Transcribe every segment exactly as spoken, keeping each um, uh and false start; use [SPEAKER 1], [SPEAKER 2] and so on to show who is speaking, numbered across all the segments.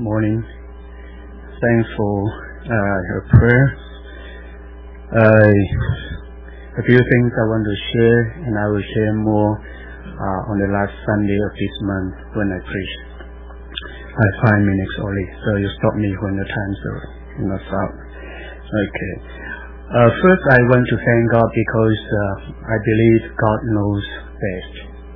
[SPEAKER 1] morning. Thanks for uh, your prayer. Uh, a few things I want to share, and I will share more uh, on the last Sunday of this month when I preach. I have five minutes only, so you stop me when the time's not up. Okay. Uh, first, I want to thank God because uh, I believe God knows best.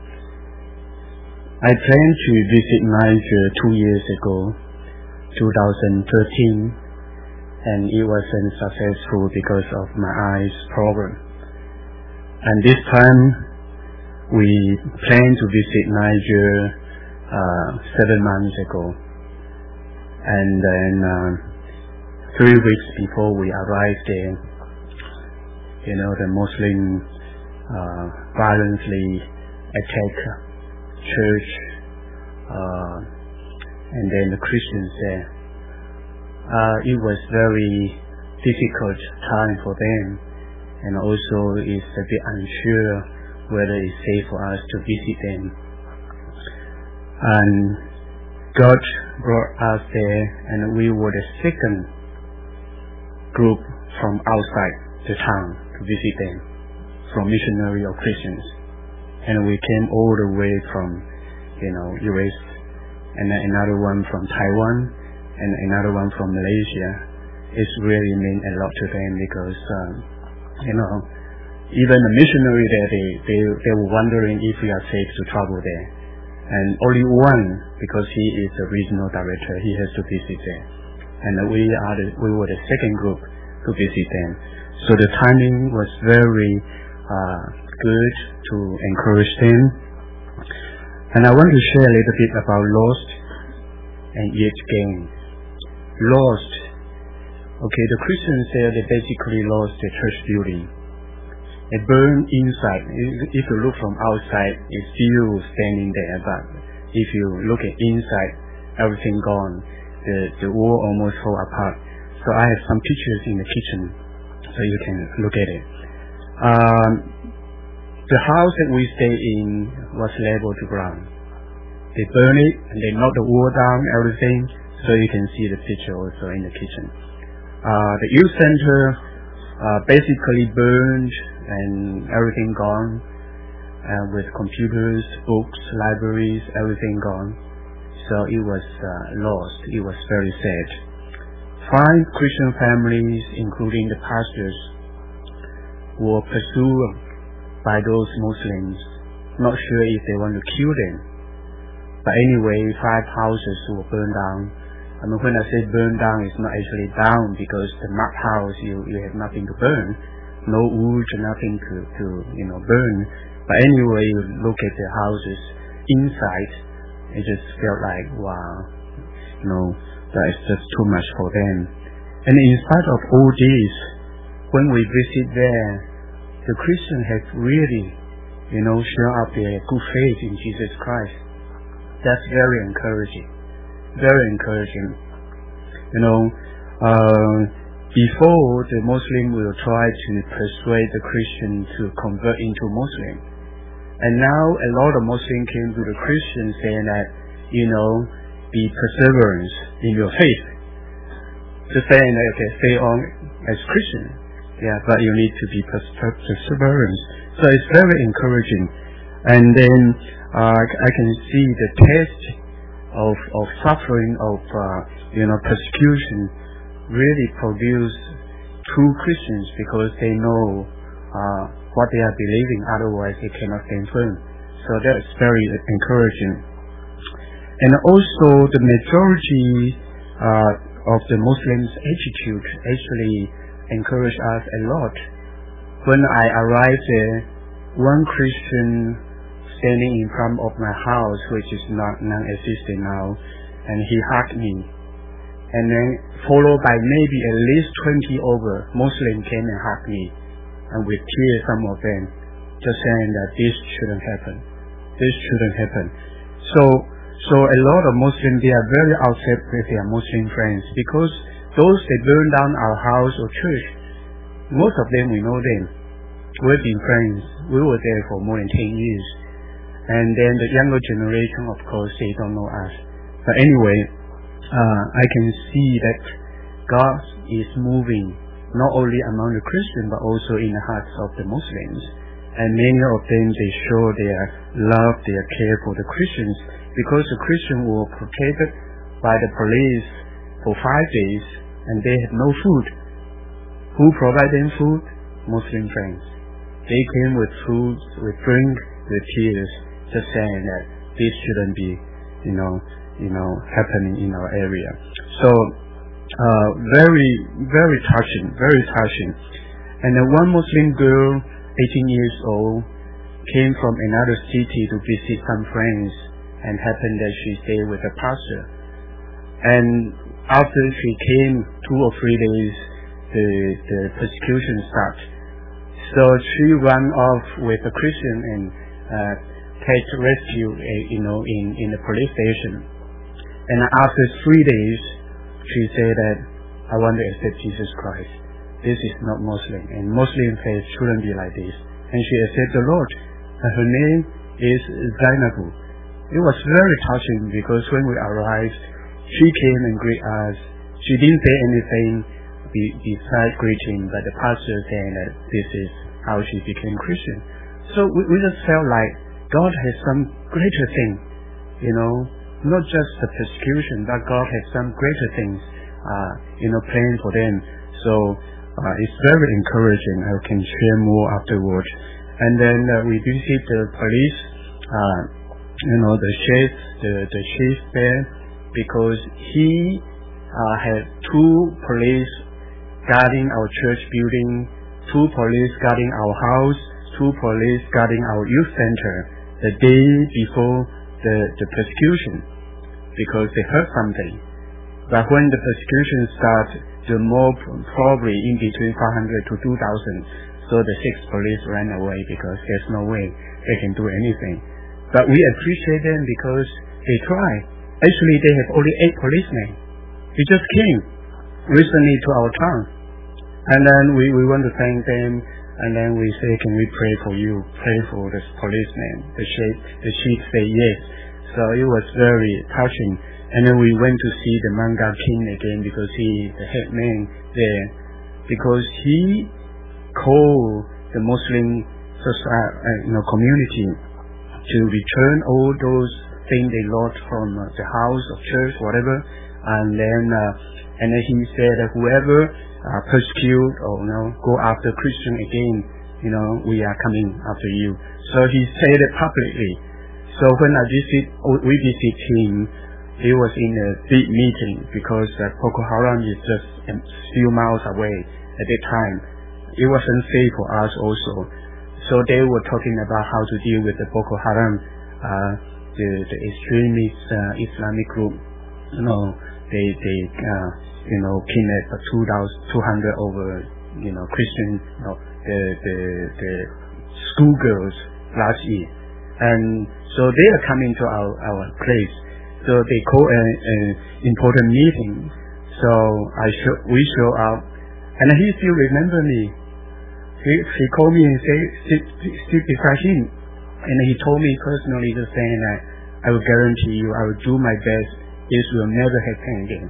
[SPEAKER 1] I planned to visit Niger two years ago, two thousand thirteen, and it wasn't successful because of my eyes problem. And this time, we planned to visit Niger uh, seven months ago. And then uh, three weeks before we arrived there, you know, the Muslim uh, violently attacked church, uh, and then the Christians there. Uh, it was very difficult time for them, and also it's a bit unsure whether it's safe for us to visit them. And God brought us there, and we were the second group from outside the town to visit them, from missionary or Christians. And we came all the way from, you know, U S, and then another one from Taiwan, and another one from Malaysia. It's really meant a lot to them because, um, you know, even the missionary there, they, they, they were wondering if we are safe to travel there. And only one, because he is the regional director, he has to visit there. And we are the, we were the second group to visit them. So the timing was very uh, good to encourage them. And I want to share a little bit about lost and yet gained. Lost. Okay, the Christians there, they basically lost the church building. It burned inside. If you look from outside, it's still standing there, but if you look at inside, everything gone. The, the wall almost fall apart. So I have some pictures in the kitchen, so you can look at it. Um, The house that we stay in was level to ground. They burn it and they knock the wall down, everything, so you can see the picture also in the kitchen. Uh, the youth center uh, basically burned and everything gone, uh, with computers, books, libraries, everything gone. So it was uh, lost. It was very sad. Five Christian families, including the pastors, were pursued by those Muslims, not sure if they want to kill them. But anyway, five houses were burned down. I mean, when I say burned down, it's not actually down because the mud house, you, you have nothing to burn, no wood, nothing to, to, you know, burn. But anyway, you look at the houses inside, it just felt like, wow, you know, that is just too much for them. And in spite of all this, when we visit there, the Christians have really, you know, shown up their good faith in Jesus Christ. That's very encouraging. Very encouraging. You know, uh, before the Muslim will try to persuade the Christian to convert into Muslim. And now a lot of Muslims came to the Christians saying that, you know, be perseverance in your faith. Just saying that, okay, stay on as Christian. Yeah, but you need to be perseverance. So it's very encouraging. And then uh, I can see the test of of suffering of uh, you know persecution really produce true Christians because they know uh, what they are believing. Otherwise, they cannot stand firm. So that's very encouraging. And also, the majority uh, of the Muslims' attitude actually encouraged us a lot. When I arrived there, one Christian standing in front of my house, which is not non-existent now, and he hugged me. And then followed by maybe at least twenty over Muslims came and hugged me, and with tears, some of them, just saying that this shouldn't happen. This shouldn't happen. So, so a lot of Muslims, they are very upset with their Muslim friends because those that burn down our house or church, most of them, we know them. We've been friends. We were there for more than ten years. And then the younger generation, of course, they don't know us. But anyway, uh, I can see that God is moving not only among the Christians but also in the hearts of the Muslims. And many of them, they show their love, their care for the Christians, because the Christians were protected by the police for five days and they had no food. Who provided them food? Muslim friends. They came with food, with drink, with tears, just saying that this shouldn't be, you know, you know, happening in our area. So, uh, very, very touching, very touching. And then one Muslim girl, eighteen years old, came from another city to visit some friends, and happened that she stayed with a pastor. And after she came, two or three days, the the persecution started. So she ran off with a Christian and uh, take rescue, uh, you know, in in the police station. And after three days, she said that I want to accept Jesus Christ. This is not Muslim, and Muslim faith shouldn't be like this. And she accepted the Lord. And her name is Zainabu. It was very touching because when we arrived, she came and greeted us. She didn't say anything besides greeting, but the pastor saying that this is how she became Christian. So we, we just felt like God has some greater thing, you know, not just the persecution, but God has some greater things, uh, you know, planned for them. So uh, it's very encouraging. I can share more afterwards. And then uh, we visit the police, uh, you know, the chief, the, the chief there, because he uh, had two police guarding our church building, two police guarding our house, two police guarding our youth center the day before the, the persecution, because they heard something. But when the persecution started, the mob probably in between five hundred to two thousand, so the six police ran away because there's no way they can do anything. But we appreciate them because they try. Actually, they have only eight policemen. They just came recently to our town. And then we, we want to thank them, and then we say, can we pray for you? Pray for the policeman. The chief, the chief said yes. So it was very touching. And then we went to see the Manga King again because he the head man there, because he called the Muslim society, uh, you know, community to return all those things they lost from uh, the house of church, whatever. And then, uh, and then he said that whoever uh, persecute or you know go after Christian again, you know, we are coming after you. So he said it publicly. So when I visit, we visit him, he was in a big meeting because uh, Boko Haram is just a few miles away at that time. It wasn't safe for us also. So they were talking about how to deal with the Boko Haram, uh, the, the extremist uh, Islamic group. You know, they they uh, you know kidnapped two thousand two hundred over you know Christian, you know, the the the schoolgirls last year, and so they are coming to our our place. So they call an, an important meeting. So I show, we show up, and he still remember me. He, he called me and said, sit, sit beside him, and he told me personally to say that I will guarantee you, I will do my best. This will never happen again.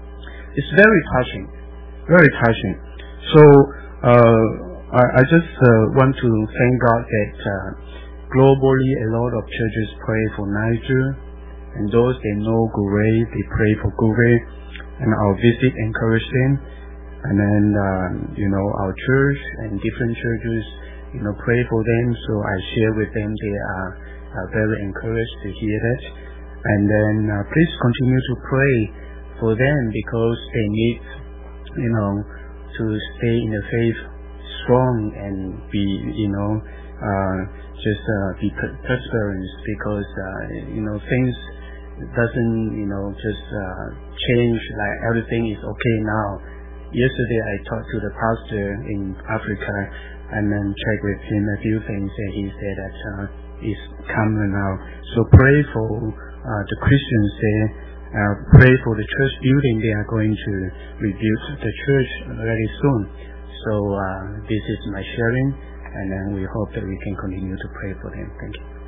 [SPEAKER 1] It's very touching, very touching. So uh, I, I just uh, want to thank God that uh, globally a lot of churches pray for Niger. And those they know Gure, they pray for Gure, and our visit encourage them. And then, um, you know, our church and different churches, you know, pray for them. So I share with them. They are, are very encouraged to hear that. And then uh, please continue to pray for them because they need, you know, to stay in the faith strong and be, you know, uh, just uh, be perseverance because, uh, you know, things doesn't, you know, just uh, change like everything is okay now. Yesterday I talked to the pastor in Africa and then checked with him a few things and he said that uh, it's calmer now. So pray for uh, the Christians there. Uh, pray for the church building. They are going to rebuild the church very soon. So uh, this is my sharing, and then we hope that we can continue to pray for them. Thank you.